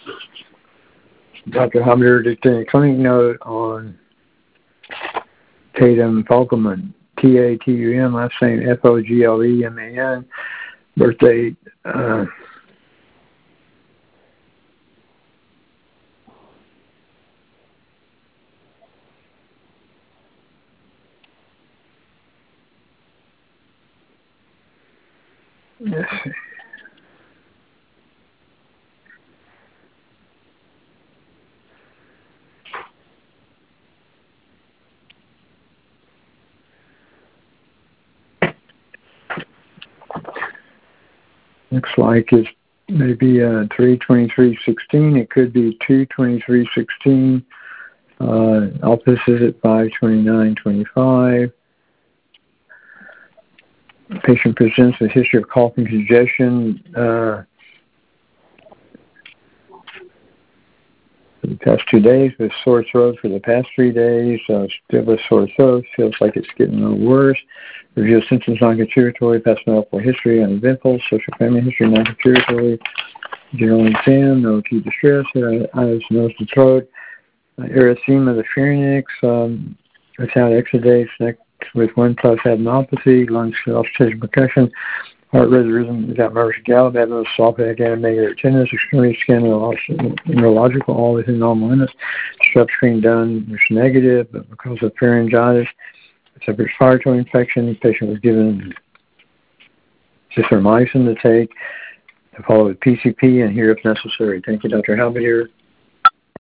Dr. Hamir did a clinic note on Tatum Fogelman, Tatum, last name Fogleman, birthday yes. Looks like it's maybe 3:23:16. It could be 2:23:16. Office is at 5:29:25. Patient presents with history of cough and congestion for the past 2 days, with sore throat for the past 3 days. Still with sore throat. Feels like it's getting a little worse. Review symptoms non-contributory, past medical history uneventful, social family history non-contributory, general exam, no acute distress, eyes, nose, and throat, erythema of the pharynx, without exudates, neck with 1+ adenopathy, lungs, auscultation, percussion, heart rate rhythm without murmurs, gallop, abdominal, esophageal, animated tenderness, extremity, scan, neurological, all within normal limits, strep screen done, which is negative, but because of pharyngitis, it's a respiratory infection. The patient was given azithromycin to take, to follow with PCP and here if necessary. Thank you, Dr. Halbert here.